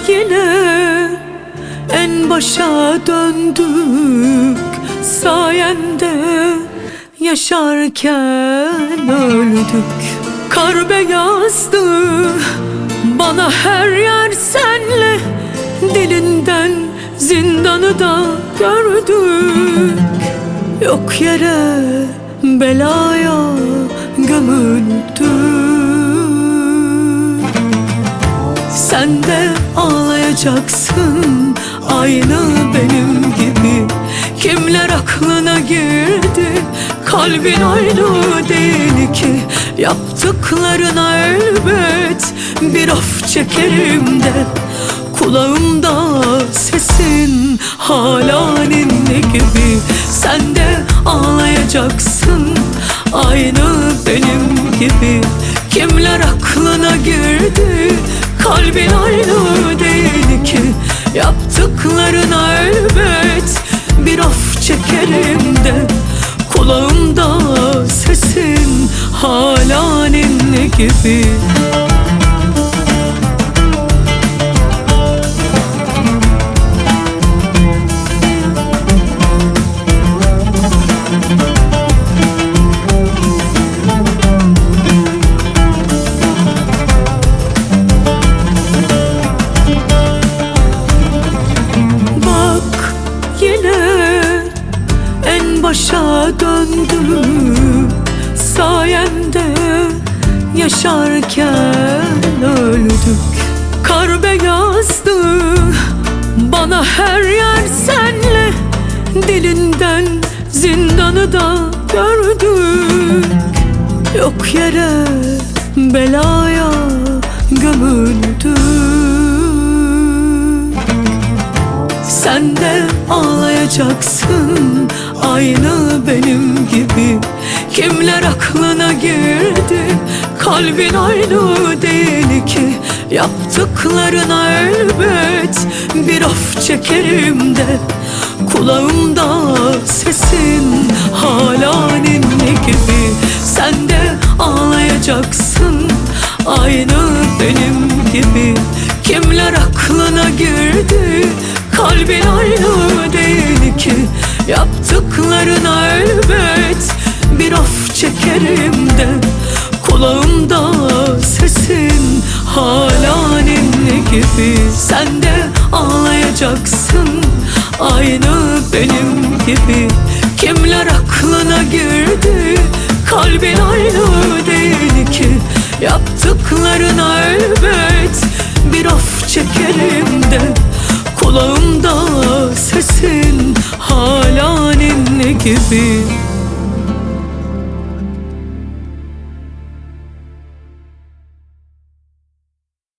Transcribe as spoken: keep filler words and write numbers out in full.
yine en başa döndük. Sayende yaşarken öldük. Kar beyazdı bana her yer senle, dilinden zindanı da gördük. Yok yere belaya gömüldük. Sen de ağlayacaksın aynı benim gibi. Kimler aklına girdi, kalbin aynı değil ki. Yaptıklarına elbet bir af çekerim de, kulağımda sesin hala ninni gibi. Sen de ağlayacaksın aynı benim gibi. Kimler aklına girdi, kalbin aynı değil ki. Yaptıklarına elbet bir af çekerim de, kulağımda sesin hala ninni gibi. Başa döndüm. Sayende yaşarken öldük. Kar beyazdı bana her yer senle, dilinden zindanı da gördük. Yok yere belaya gömüldük. Sen de ağlayacaksın aynı benim gibi. Kimler aklına girdi, kalbin aynı değil ki. Yaptıklarına elbet bir af çekerim de, kulağımda sesin hala ninni gibi. Sen de ağlayacaksın aynı benim gibi. Kimler aklına girdi, kalbin aynı değil ki. Yaptıklarına elbet bir af çekerim de, kulağımda sesin hala ninni gibi. Sen de ağlayacaksın aynı benim gibi. Kimler aklına girdi, kalbin aynı değil ki. Yaptıklarına elbet bir af çekerim de, kulağımda sesin hala ninni gibi.